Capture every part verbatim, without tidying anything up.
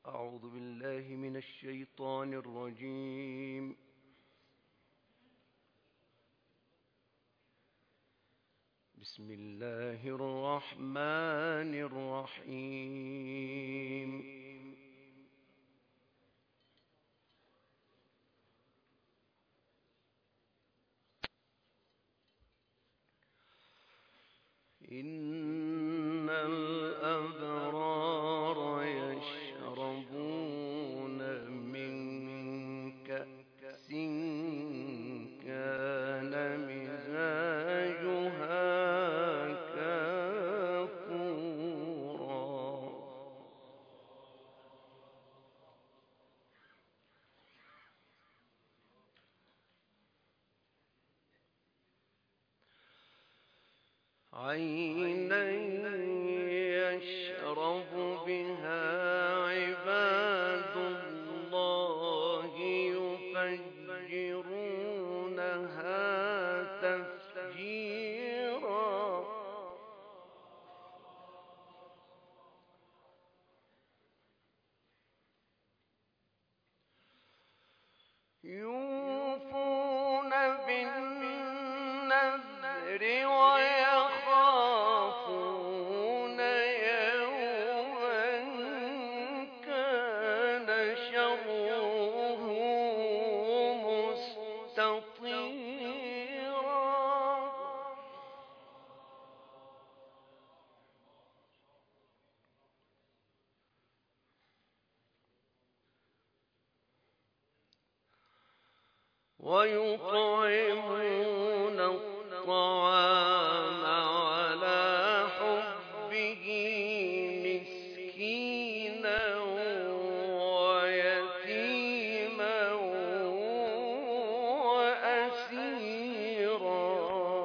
أعوذ بالله من الشيطان الرجيم. بسم الله الرحمن الرحيم. إن الأبرار يشربون من كأس كان مزاجها كافورا عينا يشرب بها عباد الله يفجرونها تفجيرا يوفون بالنذر ويخافون يوما كان شره مستطيرا ويطعمون الطعام على حبه مسكينا ويتيما وأسيرا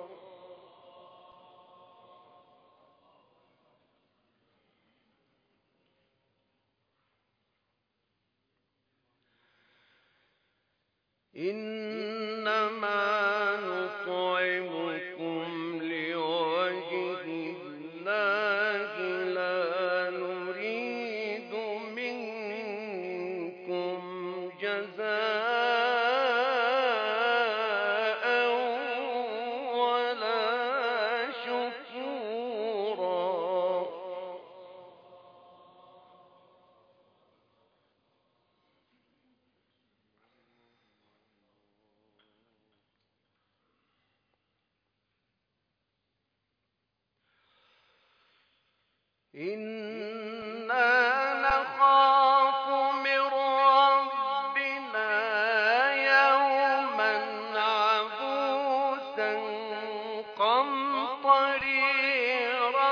إنما نطعمكم لوجه الله لا نريد منكم جزاء ولا شكورا إنا نخاف من ربنا يوما عبوسا قمطريرا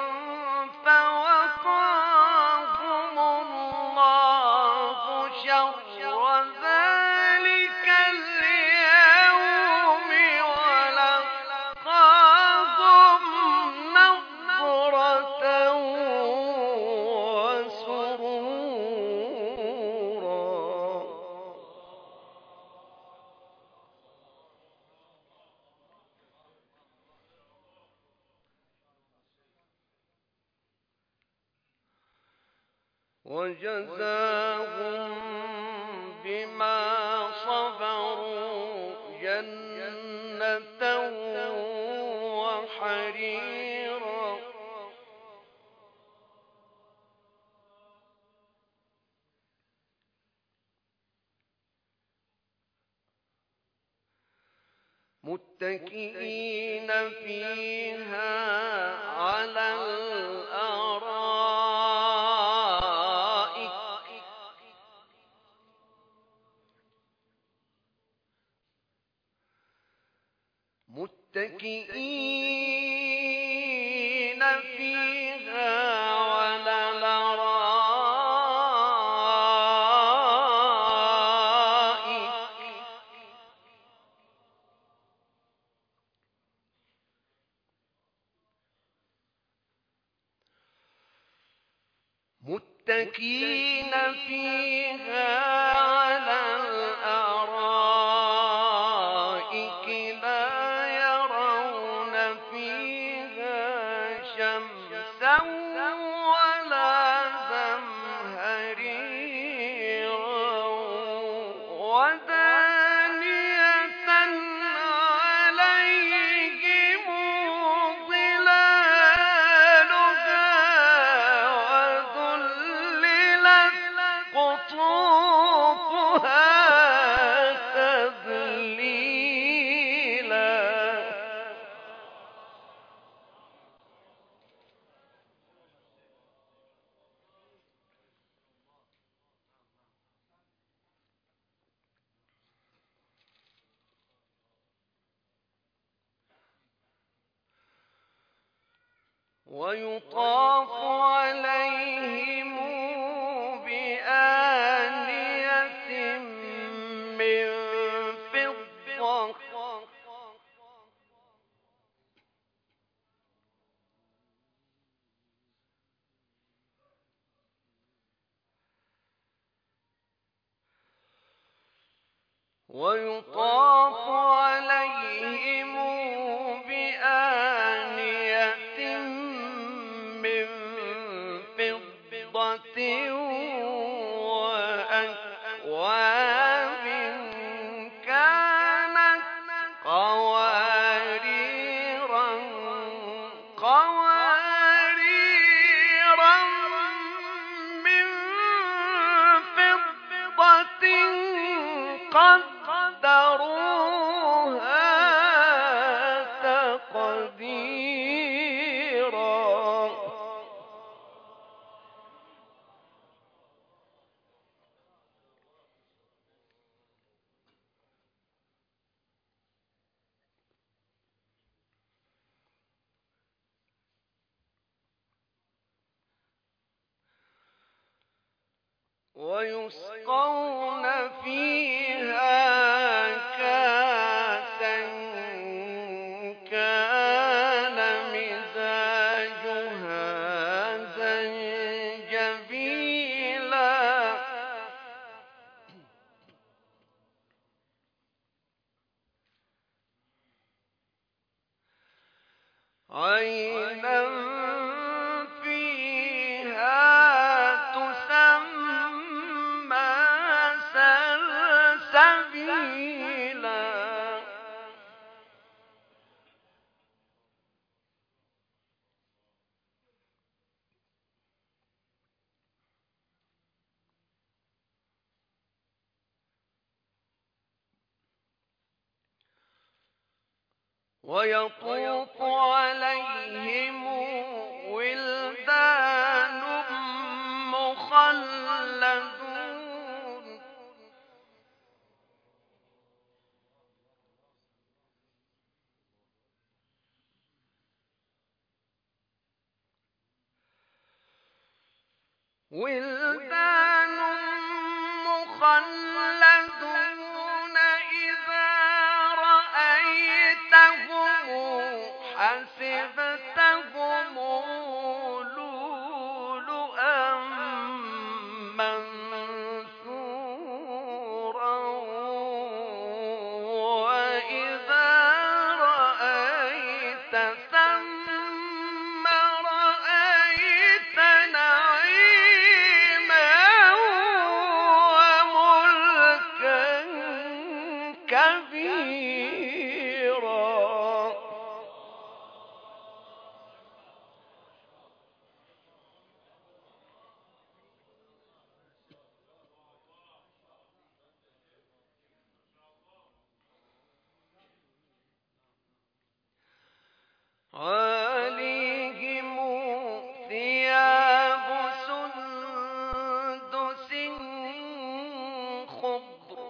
فوقاهم الله شر ذلك اليوم ولقاهم نضرة وسرورا وجزاهم بما صبروا جنة وحريرا متكئين فيها على الأرائك متكئين فيها على الأرائك متكئين فيها على الأرائك لا يرون فيها شمسا ولا زمهريرا ويطاف عليهم بآنية من فضة ويطاف عليهم بآنية من فضة وأكواب كانت قواريرا قواريرا من فضة قدروها تقديرا ويسقون فيها كاسا كان مزاجها زنجبيلا عينا فيها تسمى سلسبيلا ويطوف عليهم ولدان مخلدون ولدان مخلدون إذا رأيتهم حسبتهم لؤلؤا منثورا وإذا رأيت ثم رأيت نعيما وملكا كبيرا عاليهم ثياب سندس خضر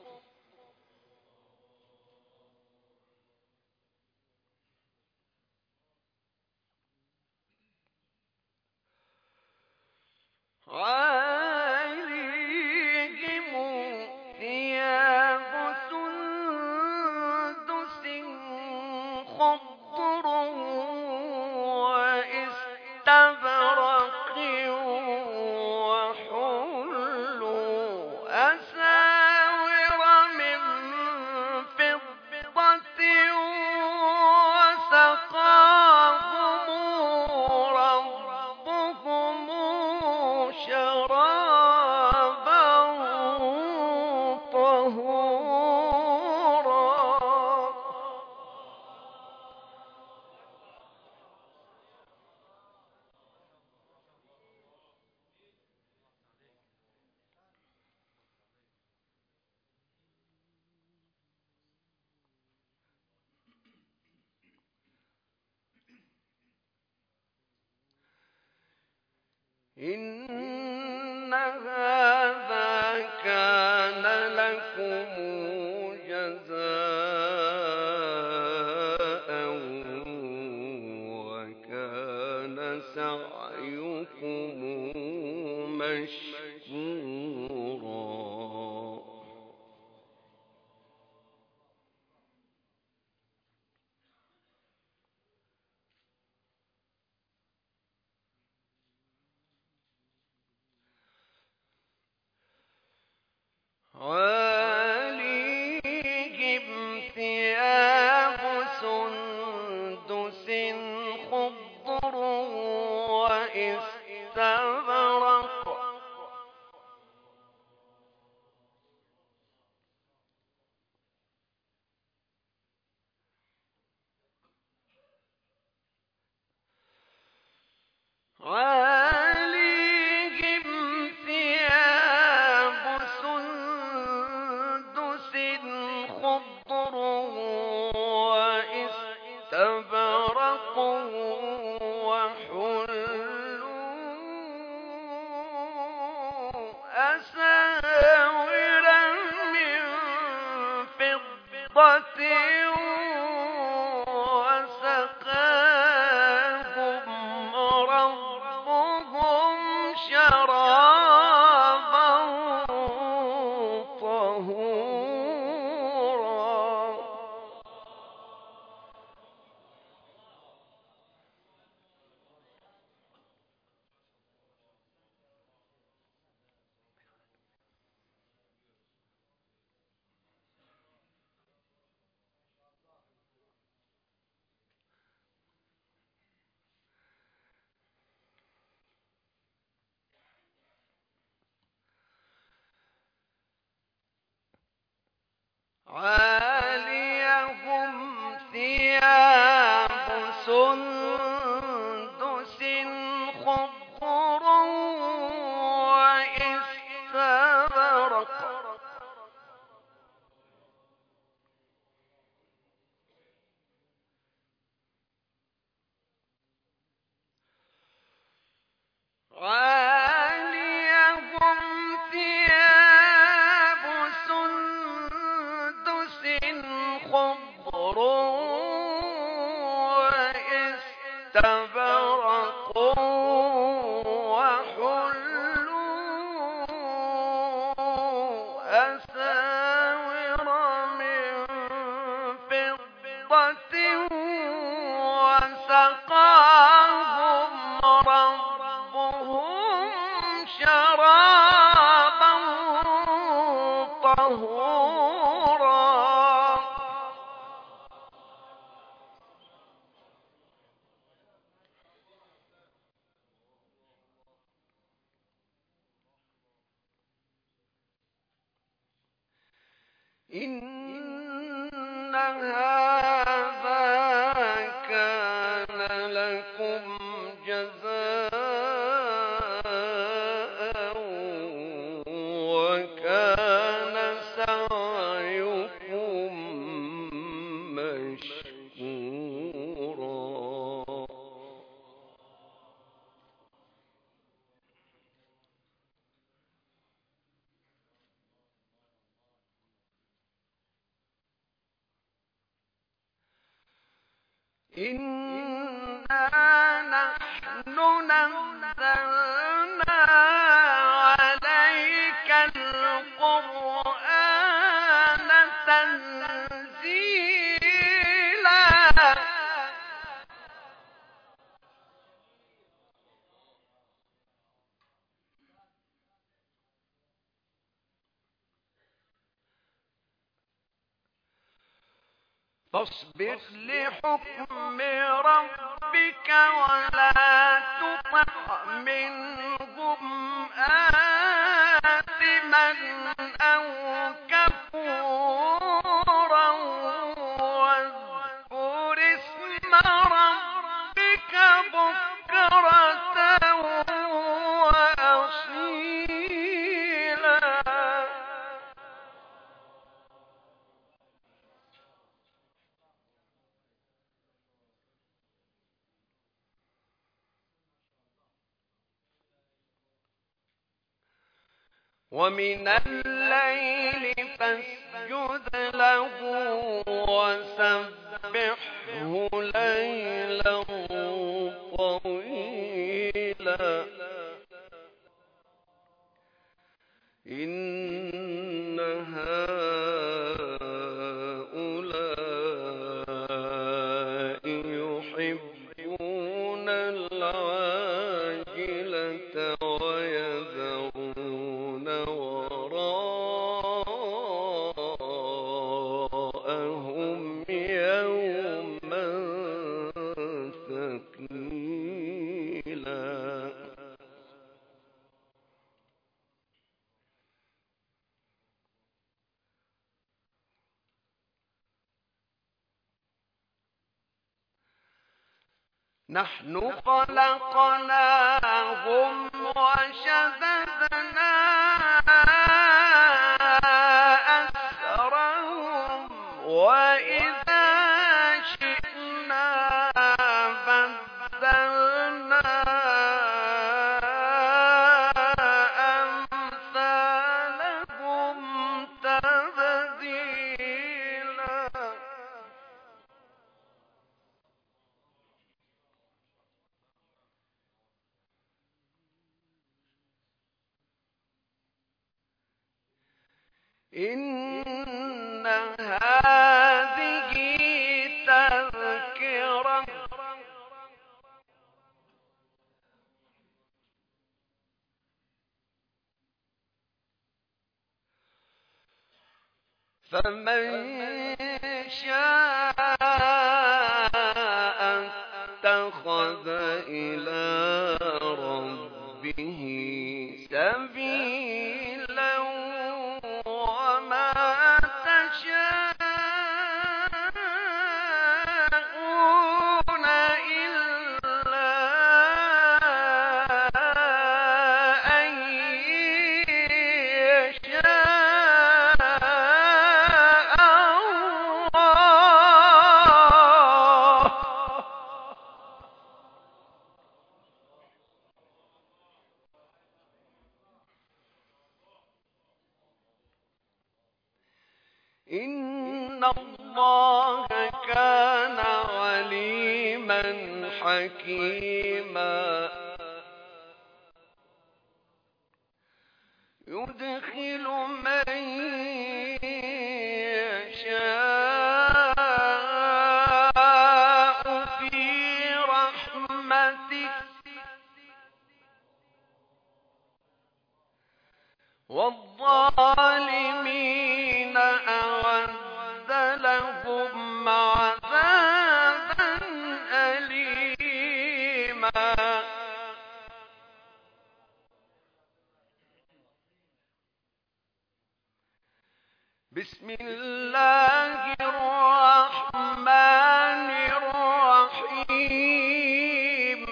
عاليهم ثياب سندس خضر إِنَّ هَٰذَا كَانَ لَكُمْ جَزَاءً وَكَانَ سَعْيُكُم مَّشْكُورًا. عَالِيهِمْ ثِيَابُ سُندُسٍ خُضْرٌ وَإِسْتَبْرَقٌ ۖ عَالِيهِمْ ثِيَابُ سُندُسٍ خُضْرٌ وَإِسْتَبْرَقٌ ۖ وَحُلُّوا أَسَاوِرَ مِن فِضَّةٍ وَسَقَاهُمْ رَبُّهُمْ شَرَابًا طَهُورًا. عَالِيَهُمْ ثِيَابُ سُندُسٍ خُضْرٌ وَإِسْتَبْرَقٌ ۖ عَالِيَهُمْ ثِيَابُ سُندُسٍ خُضْرٌ وَإِسْتَبْرَقٌ ۖ وَحُلُّوا أَسَاوِرَ مِن فِضَّةٍ وَسَقَاهُمْ رَبُّهُمْ شَرَابًا طَهُورًا. إِنَّ هَٰذَا كَانَ لَكُمْ جَزَاءً وَكَانَ سَعْيُكُم مَّشْكُورًا. إِنَّا نَحْنُ نَزَّلْنَا عَلَيْكَ الْقُرْآنَ تَنزِيلًا. فاصبر لحكم ربك ولا تطع منهم آثما أو كفورا واذكر اسم ربك بكرة وأصيلا. ومن الليل فاسجد له وسبحه ليلا طويلا إن هؤلاء يحبون العاجلة ويذرون وراءهم يوما ثقيلا. نحن خلقناهم وشددنا أسرهم وإذا شئنا بدلنا أمثالهم تبديلا. إن هذه تذكرة فمن شاء اتخذ إلى ربه سبيلا وما تشاءون إلا أن يشاء الله. إن الله كان عليما حكيما يدخل من يشاء في رحمته والظالمين أعد لهم عذابا أليما. بسم الله الرحمن الرحيم.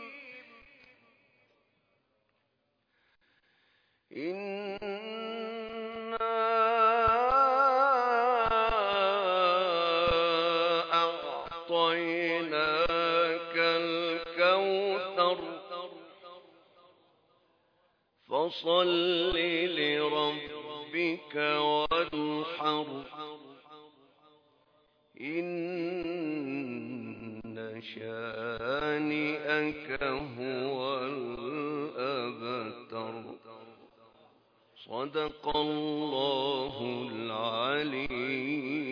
إنا أعطيناك الكوثر فصل لربك وانحر إن شانئك هو الأبتر. صدق الله العلي